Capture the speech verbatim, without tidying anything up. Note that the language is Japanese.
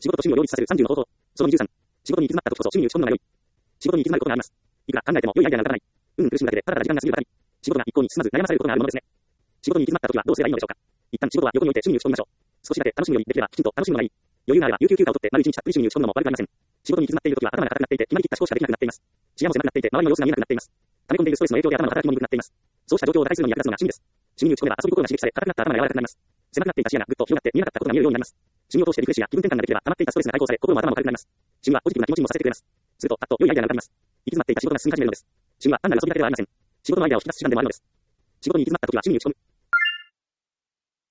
仕事と趣味を両立させるさんじゅうの方法。そのにじゅうさん。仕事に行き詰まった時こそ趣味に打ち込むのが良い。仕事に行き詰まることがあります。いくら考えても良いアイデアが浮かばない。うん、苦しむだけでただただ時間が過ぎるばかり。仕事が一向に進まず悩まされることがあるものですね。仕事に行き詰まった時はどうすればいいのでしょうか。一旦仕事は横に置いて趣味に打ち込みましょう。少しだけ楽しむようにできればきちんと楽しむのがいい。余裕があれば有給休暇を取って丸一日たっぷり趣味に打ち込むのも悪くありません。仕事に行き詰まっている時は頭が硬くなっていて決まりきった思考しかできなくなっています。視野も狭くなっていて周りの様子が見えなくなっています。溜め込んでいるストレスの影響で頭の働きも鈍くなっています。そうした状況を打開するのに役立つのが趣味です。趣味に打ち込めば遊び心が刺激され硬くなった頭が柔らかくなります。狭くなっていた視野がぐっと広がって見えなかったことが見えるようになります。趣味を通してリフレッシュや気分転換ができれば溜まっていたストレスが解放され心も頭も軽くなります。趣味はポジティブな気持ちにもさせてくれます。するとパッと良いアイデアが浮かびます。行き詰まっていた仕事が進み始めるのです。趣味は単なる遊びだけではありません。仕事のアイデアを引き出す手段でもあるのです。仕事に行き詰まった時は趣味に打ち込む。